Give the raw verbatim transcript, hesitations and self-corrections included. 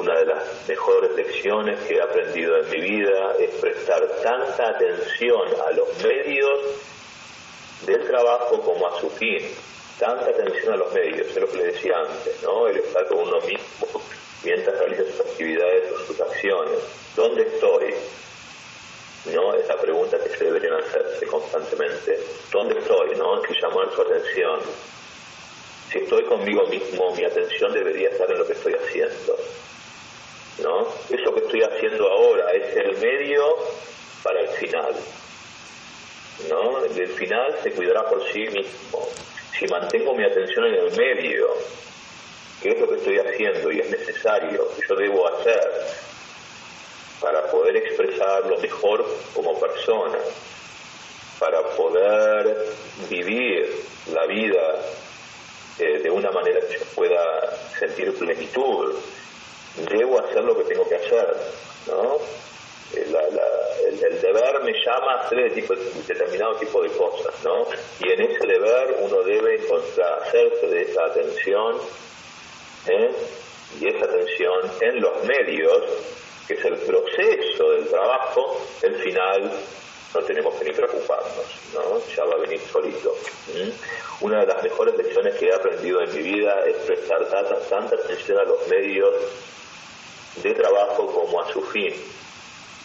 Una de las mejores lecciones que he aprendido en mi vida es prestar tanta atención a los medios del trabajo como a su fin. Tanta atención a los medios, es lo que le decía antes, ¿no? El estar con uno mismo mientras realiza sus actividades o sus acciones. ¿Dónde estoy? ¿No? Esa pregunta que se deberían hacerse constantemente. ¿Dónde estoy? ¿No? Hay que llamar su atención. Si estoy conmigo mismo, mi atención debería estar en lo que estoy haciendo, ¿no? Eso que estoy haciendo ahora es el medio para el final, ¿no? El final se cuidará por sí mismo. Si mantengo mi atención en el medio, que es lo que estoy haciendo y es necesario, que yo debo hacer para poder expresarlo mejor como persona, para poder vivir la vida eh, de una manera que yo pueda sentir plenitud, debo hacer lo que tengo que hacer, ¿no? La, la, el, el deber me llama a hacer tipo, determinado tipo de cosas, ¿no? Y en ese deber uno debe encontrar, hacerse de esa atención, ¿eh? Y esa atención en los medios, que es el proceso del trabajo. El final no tenemos que ni preocuparnos, ¿no? Ya va a venir solito. ¿Mm? Una de las mejores lecciones que he aprendido en mi vida es prestar tanta, tanta atención a los medios de trabajo como a su fin.